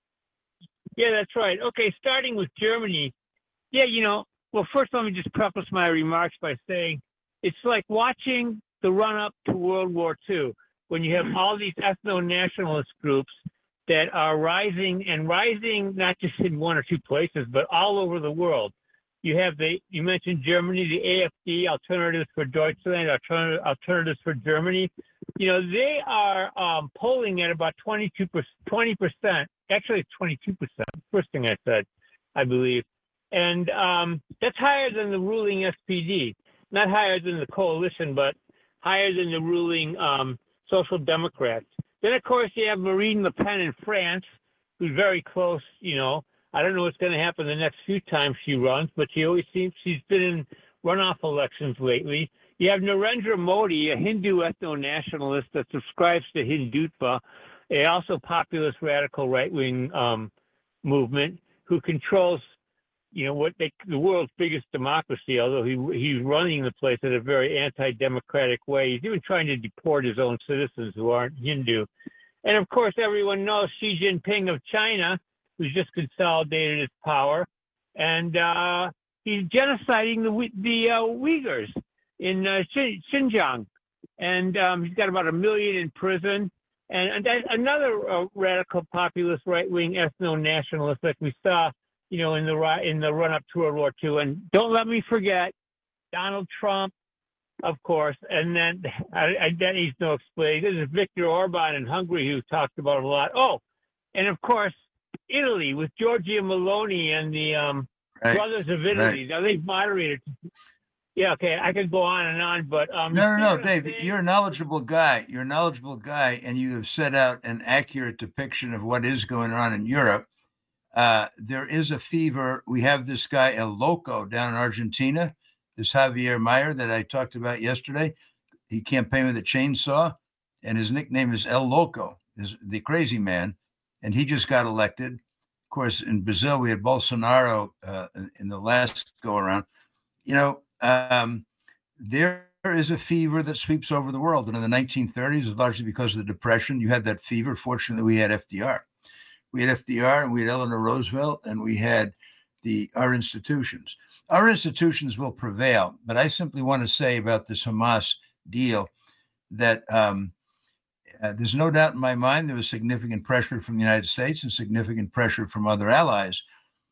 Yeah, that's right. Okay, starting with Germany. Yeah, you know, well, first let me just preface my remarks by saying it's like watching the run-up to World War Two, when you have all these ethno-nationalist groups that are rising and rising not just in one or two places, but all over the world. You have the, you mentioned Germany, the A F D, Alternatives for Deutschland, Alternative, Alternatives for Germany. You know, they are um, polling at about twenty-two percent, twenty percent, actually it's twenty-two percent, first thing I said, I believe. And um, that's higher than the ruling S P D, not higher than the coalition, but higher than the ruling um, Social Democrats. Then, of course, you have Marine Le Pen in France, who's very close, you know. I don't know what's going to happen the next few times she runs, but she always seems she's been in runoff elections lately. You have Narendra Modi, a Hindu ethno-nationalist that subscribes to Hindutva, a also populist radical right-wing um, movement, who controls, you know, what they, the world's biggest democracy, although he he's running the place in a very anti-democratic way. He's even trying to deport his own citizens who aren't Hindu. And, of course, everyone knows Xi Jinping of China, who's just consolidated his power, and uh, he's genociding the the uh, Uyghurs in uh, Xinjiang, and um, he's got about a million in prison. And, and another uh, radical populist right-wing ethno-nationalist like we saw, you know, in the in the run-up to World War Two. And don't let me forget Donald Trump, of course, and then I, I, that needs no explaining. This is Viktor Orban in Hungary, who talked about it a lot. Oh, and of course, Italy with Giorgia Meloni and the um, right. Brothers of Italy. Right. Now they've moderated. Yeah, okay, I could go on and on, but um, no, no, no, Dave, you're a knowledgeable guy. You're a knowledgeable guy, and you have set out an accurate depiction of what is going on in Europe. Uh, there is a fever. We have this guy El Loco down in Argentina, this Javier Mayer that I talked about yesterday. He campaigned with a chainsaw, and his nickname is El Loco, is the crazy man. And he just got elected. Of course, in Brazil, we had Bolsonaro uh, in the last go around. You know, um, there is a fever that sweeps over the world. And in the nineteen thirties, largely because of the Depression, you had that fever. Fortunately, we had F D R. We had F D R and we had Eleanor Roosevelt, and we had the our institutions. Our institutions will prevail. But I simply want to say about this Hamas deal that um, Uh, there's no doubt in my mind there was significant pressure from the United States and significant pressure from other allies.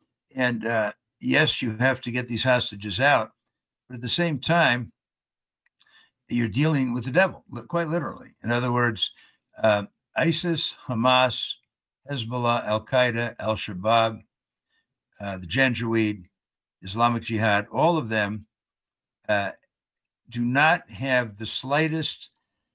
And uh, yes, you have to get these hostages out. But at the same time, you're dealing with the devil, quite literally. In other words, uh, ISIS, Hamas, Hezbollah, Al-Qaeda, Al-Shabaab, uh, the Janjaweed, Islamic Jihad, all of them uh, do not have the slightest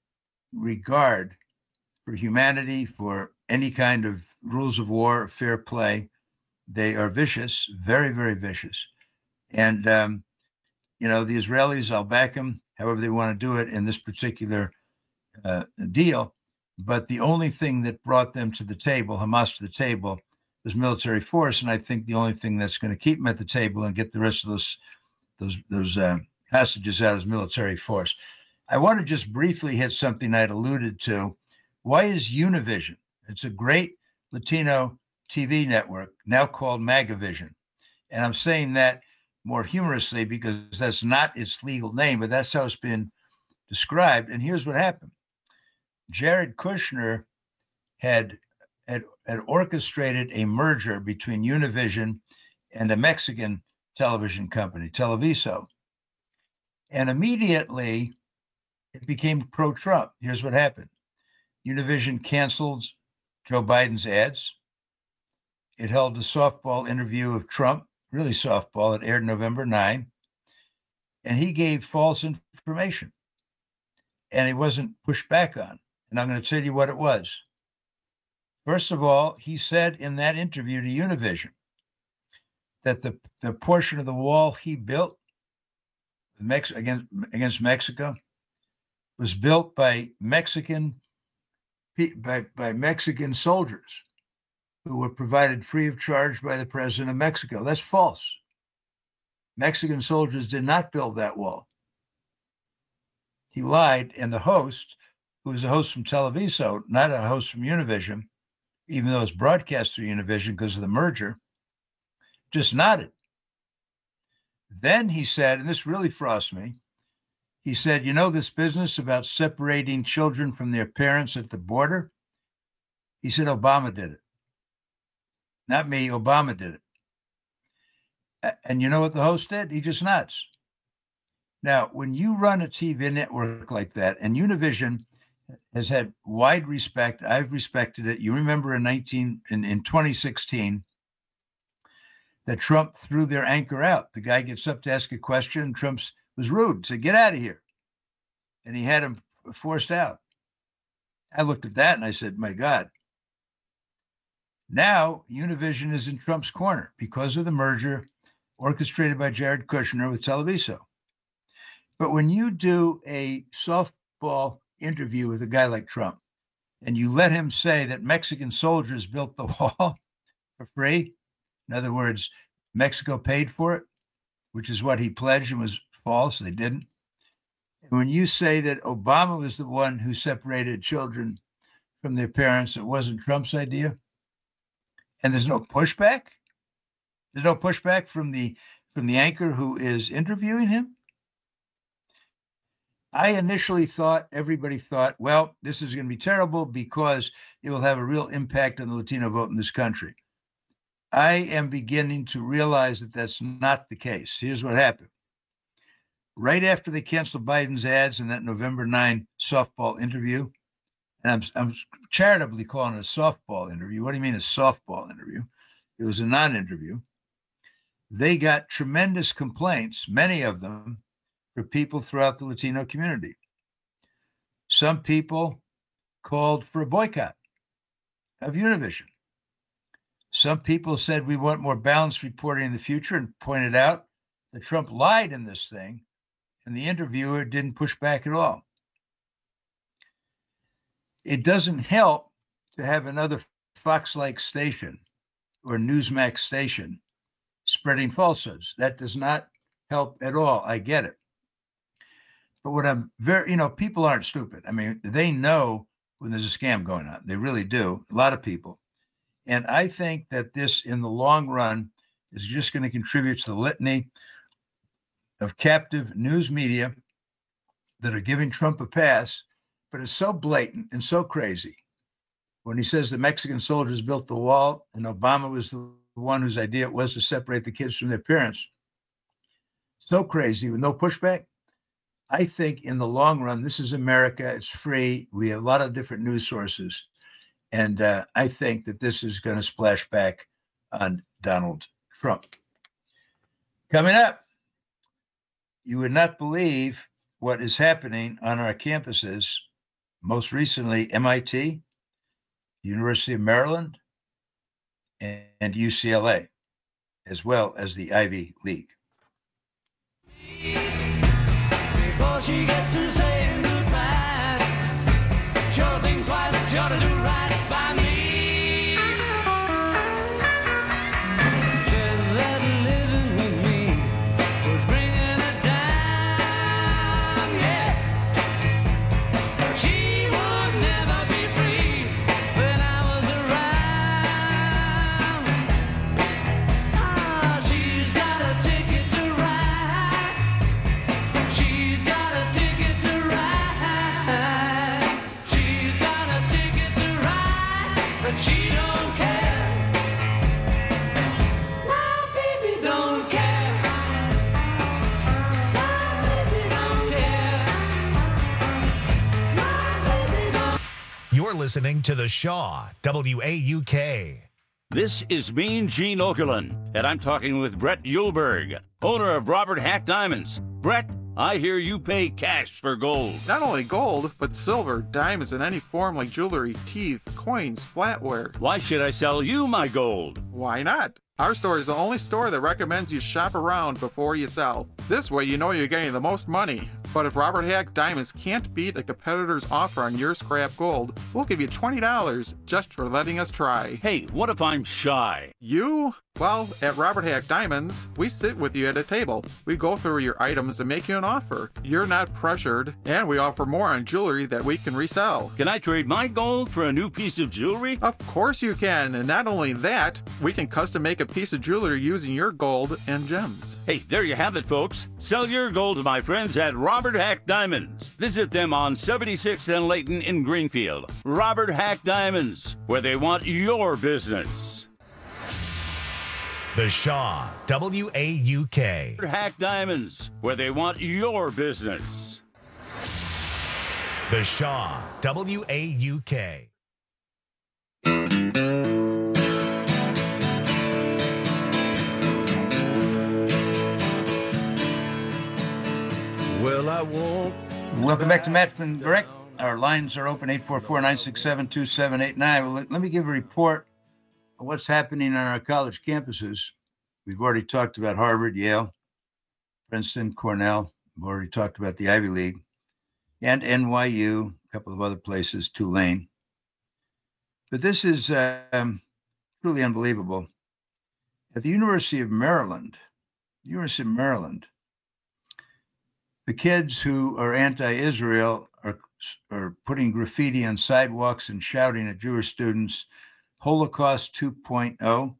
regard for humanity, for any kind of rules of war, fair play. They are vicious, very, very vicious. And, um, you know, the Israelis, I'll back them however they want to do it in this particular uh, deal. But the only thing that brought them to the table, Hamas to the table, was military force. And I think the only thing that's going to keep them at the table and get the rest of those, those, those uh, hostages out is military force. I want to just briefly hit something I'd alluded to. Why is Univision? It's a great Latino T V network now called MAGAvision. And I'm saying that more humorously because that's not its legal name, but that's how it's been described. And here's what happened. Jared Kushner had, had, had orchestrated a merger between Univision and a Mexican television company, Televiso. And immediately it became pro-Trump. Here's what happened. Univision canceled Joe Biden's ads. It held a softball interview of Trump, really softball. It aired November ninth. And he gave false information. And it wasn't pushed back on. And I'm going to tell you what it was. First of all, he said in that interview to Univision that the, the portion of the wall he built Mex- against, against Mexico was built by Mexican by, by Mexican soldiers who were provided free of charge by the president of Mexico. That's false. Mexican soldiers did not build that wall. He lied, and the host, who was a host from Televiso, not a host from Univision, even though it's broadcast through Univision because of the merger, just nodded. Then he said, and this really frosts me, he said, you know, this business about separating children from their parents at the border? He said, Obama did it. Not me, Obama did it. And you know what the host did? He just nods. Now, when you run a T V network like that, and Univision has had wide respect, I've respected it. You remember in nineteen in, in twenty sixteen that Trump threw their anchor out. The guy gets up to ask a question, and Trump was rude, said, "Get out of here," and he had him forced out. I looked at that and I said, "My God." Now Univision is in Trump's corner because of the merger orchestrated by Jared Kushner with Televiso. But when you do a softball interview with a guy like Trump and you let him say that Mexican soldiers built the wall for free, in other words, Mexico paid for it, which is what he pledged and was false, they didn't. And when you say that Obama was the one who separated children from their parents, it wasn't Trump's idea, and there's no pushback, there's no pushback from the from the anchor who is interviewing him. I initially thought, everybody thought, well, this is going to be terrible because it will have a real impact on the Latino vote in this country. I am beginning to realize that that's not the case. Here's what happened. Right after they canceled Biden's ads in that November ninth softball interview, and I'm, I'm charitably calling it a softball interview. What do you mean a softball interview? It was a non-interview. They got tremendous complaints, many of them, for people throughout the Latino community. Some people called for a boycott of Univision. Some people said we want more balanced reporting in the future and pointed out that Trump lied in this thing, and the interviewer didn't push back at all. It doesn't help to have another Fox-like station or Newsmax station spreading falsehoods. That does not help at all. I get it. But what I'm very, you know, people aren't stupid. I mean, they know when there's a scam going on. They really do. A lot of people. And I think that this, in the long run, is just going to contribute to the litany of captive news media that are giving Trump a pass, but it's so blatant and so crazy. When he says the Mexican soldiers built the wall and Obama was the one whose idea it was to separate the kids from their parents, so crazy with no pushback. I think in the long run, this is America. It's free. We have a lot of different news sources. And uh, I think that this is going to splash back on Donald Trump. Coming up, you would not believe what is happening on our campuses. Most recently, M I T, University of Maryland, and U C L A, as well as the Ivy League. Before she gets to saying goodbye, sure think twice, sure to do right by me. Said that living with me was bringing her down, yeah. She would never be free when I was around. Ah, she's got a ticket to ride. She's got a ticket to ride. She's got a ticket to ride, but she don't care. My baby don't care. My baby don't care. My baby don't. You're listening to The Shaw, W A U K. This is Mean Gene Okerlund, and I'm talking with Brett Yulberg, owner of Robert Hack Diamonds. Brett, I hear you pay cash for gold. Not only gold, but silver, diamonds in any form like jewelry, teeth, coins, flatware. Why should I sell you my gold? Why not? Our store is the only store that recommends you shop around before you sell. This way you know you're getting the most money. But if Robert Hack Diamonds can't beat a competitor's offer on your scrap gold, we'll give you twenty dollars just for letting us try. Hey, what if I'm shy? You? Well, at Robert Hack Diamonds, we sit with you at a table. We go through your items and make you an offer. You're not pressured, and we offer more on jewelry that we can resell. Can I trade my gold for a new piece of jewelry? Of course you can, and not only that, we can custom make a piece of jewelry using your gold and gems. Hey, there you have it, folks. Sell your gold to my friends at Robert Hack Diamonds. Visit them on seventy-sixth and Layton in Greenfield. Robert Hack Diamonds, where they want your business. The Shaw, W A U K. Hack Diamonds, where they want your business. The Shaw, W A U K. Well, I won't. Welcome back to Matt Flynn Direct. Our lines are open, eight four four, nine six seven, two seven eight nine. Well, let, let me give a report on what's happening on our college campuses. We've already talked about Harvard, Yale, Princeton, Cornell. We've already talked about the Ivy League and N Y U, a couple of other places, Tulane. But this is um, truly unbelievable. At the University of Maryland, University of Maryland, the kids who are anti-Israel are, are putting graffiti on sidewalks and shouting at Jewish students, Holocaust two point oh.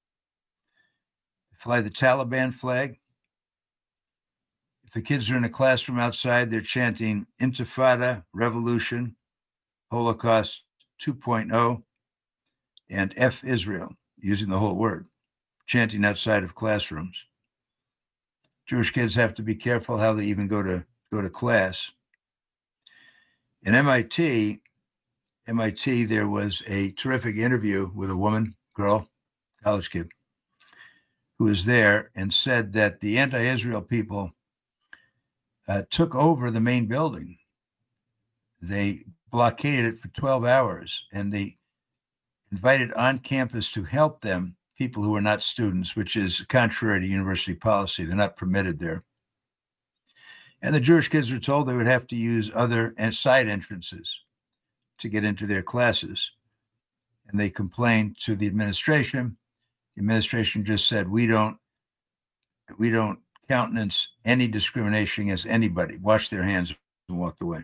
Fly the Taliban flag. If the kids are in a classroom outside, they're chanting Intifada, Revolution, Holocaust two point oh, and F Israel, using the whole word, chanting outside of classrooms. Jewish kids have to be careful how they even go to go to class. In M I T, M I T, there was a terrific interview with a woman, girl, college kid, who was there and said that the anti-Israel people uh, took over the main building. They blockaded it for twelve hours, and they invited on campus to help them people who are not students, which is contrary to university policy. They're not permitted there. And the Jewish kids were told they would have to use other and side entrances to get into their classes. And they complained to the administration. The administration just said, we don't, we don't countenance any discrimination against anybody. Washed their hands and walked away.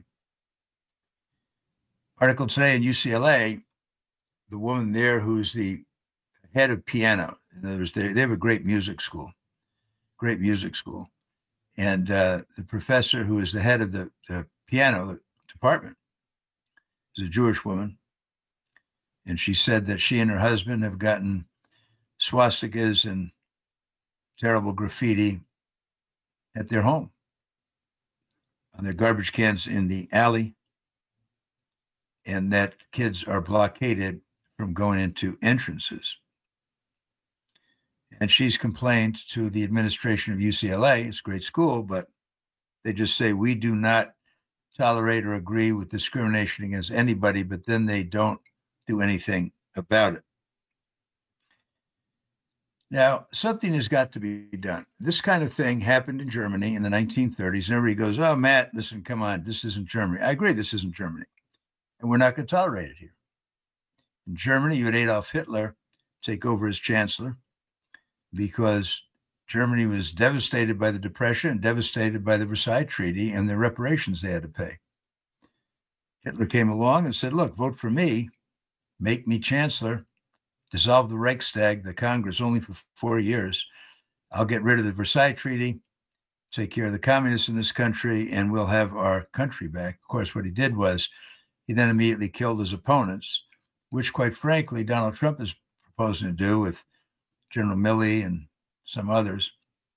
Article today in U C L A, the woman there who's the head of piano, in other words, they, they have a great music school, great music school. And uh, the professor who is the head of the, the piano department is a Jewish woman. And she said that she and her husband have gotten swastikas and terrible graffiti at their home, on their garbage cans in the alley, and that kids are blockaded from going into entrances. And she's complained to the administration of U C L A. It's a great school, but they just say, we do not tolerate or agree with discrimination against anybody, but then they don't do anything about it. Now, something has got to be done. This kind of thing happened in Germany in the nineteen thirties, and everybody goes, oh, Matt, listen, come on, this isn't Germany. I agree, this isn't Germany, and we're not going to tolerate it here. In Germany, you had Adolf Hitler take over as chancellor because Germany was devastated by the Depression and devastated by the Versailles Treaty and the reparations they had to pay. Hitler came along and said, look, vote for me, make me chancellor, dissolve the Reichstag, the Congress, only for four years. I'll get rid of the Versailles Treaty, take care of the communists in this country, and we'll have our country back. Of course, what he did was he then immediately killed his opponents, which, quite frankly, Donald Trump is proposing to do with General Milley and some others.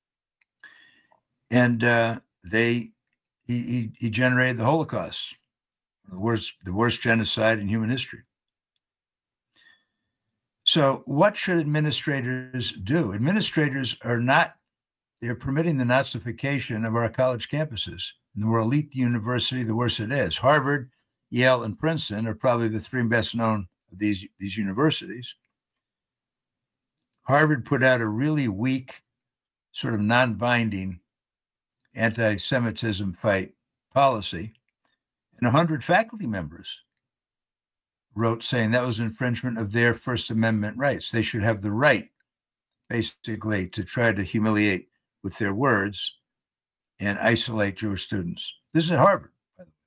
And uh, they he, he, he generated the Holocaust, the worst, the worst genocide in human history. So what should administrators do? Administrators are not, they're permitting the Nazification of our college campuses. And the more elite the university, the worse it is. Harvard, Yale, and Princeton are probably the three best known of these, these universities. Harvard put out a really weak, sort of non-binding anti-Semitism fight policy, and one hundred faculty members wrote saying that was infringement of their First Amendment rights. They should have the right, basically, to try to humiliate with their words and isolate Jewish students. This is at Harvard, by the way.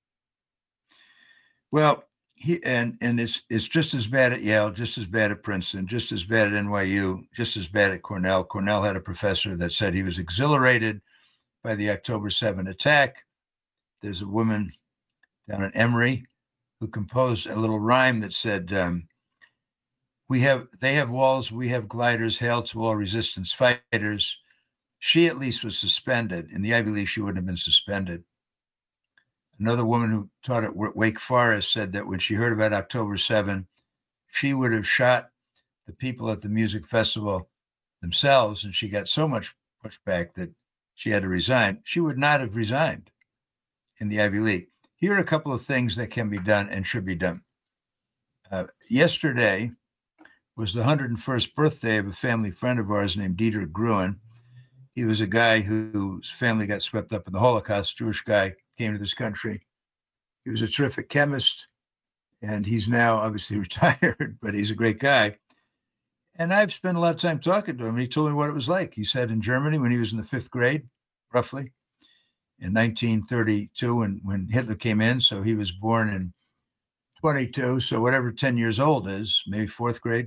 Well, he, and and it's it's just as bad at Yale, just as bad at Princeton, just as bad at N Y U, just as bad at Cornell. Cornell had a professor that said he was exhilarated by the October seventh attack. There's a woman down at Emory who composed a little rhyme that said, um, "We have they have walls, we have gliders. Hail to all resistance fighters." She at least was suspended. In the Ivy League, she wouldn't have been suspended. Another woman who taught at Wake Forest said that when she heard about October seventh, she would have shot the people at the music festival themselves, and she got so much pushback that she had to resign. She would not have resigned in the Ivy League. Here are a couple of things that can be done and should be done. Uh, yesterday was the one hundred first birthday of a family friend of ours named Dieter Gruen. He was a guy whose family got swept up in the Holocaust, Jewish guy, came to this country. He was a terrific chemist, and he's now obviously retired, but he's a great guy. And I've spent a lot of time talking to him, and he told me what it was like. He said in Germany, when he was in the fifth grade, roughly, in nineteen thirty-two, when, when Hitler came in, so he was born in twenty-two, so whatever ten years old is, maybe fourth grade.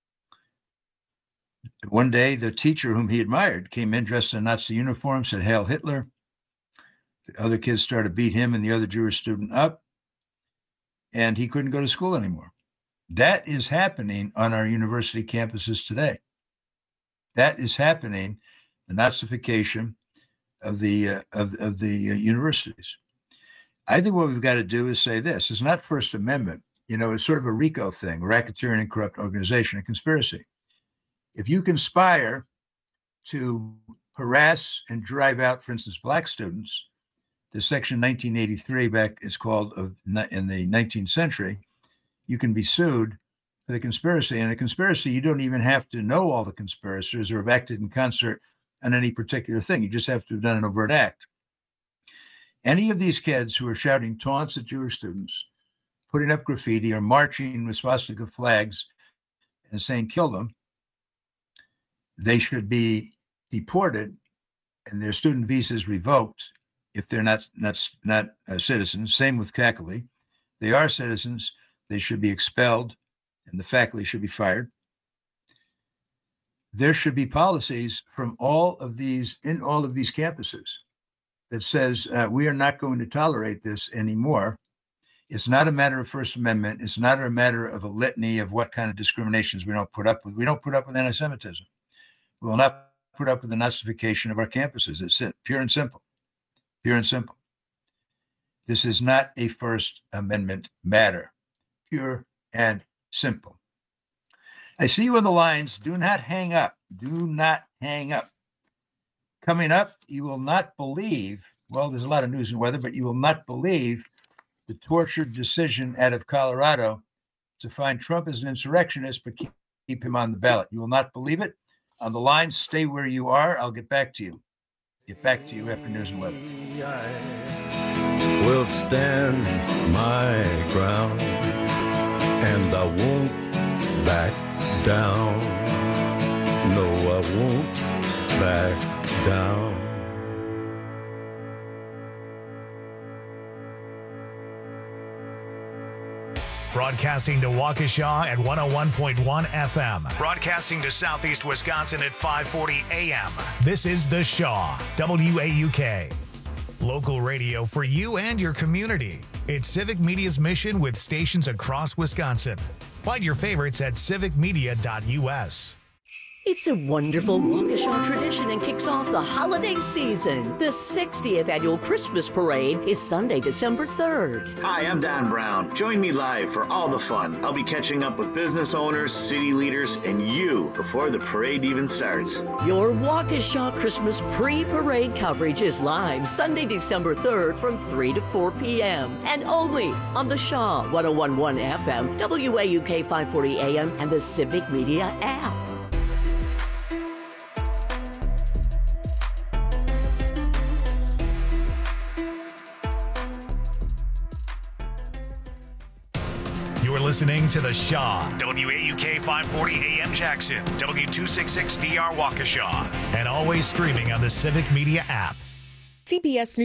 One day, the teacher whom he admired came in dressed in a Nazi uniform, said, "Hail Hitler." The other kids started to beat him and the other Jewish student up, and he couldn't go to school anymore. That is happening on our university campuses today. That is happening, the Nazification of the uh, of, of the uh, universities. I think what we've got to do is say this. It's not First Amendment. You know, it's sort of a RICO thing, racketeering and corrupt organization, a conspiracy. If you conspire to harass and drive out, for instance, black students, the section nineteen eighty-three back is called of in the nineteenth century, you can be sued for the conspiracy. And a conspiracy, you don't even have to know all the conspirators or have acted in concert on any particular thing. You just have to have done an overt act. Any of these kids who are shouting taunts at Jewish students, putting up graffiti or marching with swastika flags and saying, "Kill them," they should be deported and their student visas revoked if they're not not, not uh, citizens. Same with faculty. They are citizens. They should be expelled and the faculty should be fired. There should be policies from all of these, in all of these campuses that says uh, we are not going to tolerate this anymore. It's not a matter of First Amendment. It's not a matter of a litany of what kind of discriminations we don't put up with. We don't put up with anti-Semitism. We will not put up with the Nazification of our campuses. It's it, pure and simple, pure and simple. This is not a First Amendment matter, pure and simple. I see you on the lines. Do not hang up. Do not hang up. Coming up, you will not believe, well, there's a lot of news and weather, but you will not believe the tortured decision out of Colorado to find Trump as an insurrectionist, but keep, keep him on the ballot. You will not believe it. On the line, stay where you are. I'll get back to you. Get back to you after news and weather. Will stand my ground, and I won't back down. No, I won't back down. Broadcasting to Waukesha at one oh one point one F M. Broadcasting to Southeast Wisconsin at five forty A M. This is The Shaw, W A U K. Local radio for you and your community. It's Civic Media's mission with stations across Wisconsin. Find your favorites at civic media dot U S. It's a wonderful Waukesha tradition and kicks off the holiday season. The sixtieth annual Christmas Parade is Sunday, December third. Hi, I'm Don Brown. Join me live for all the fun. I'll be catching up with business owners, city leaders, and you before the parade even starts. Your Waukesha Christmas pre-parade coverage is live Sunday, December third from three to four p.m. and only on the Shaw one oh one point one F M, W A U K five forty A M, and the Civic Media app. listening to The Shaw, W A U K five forty A M Jackson, W two sixty-six D R Waukesha, and always streaming on the Civic Media app. C B S News.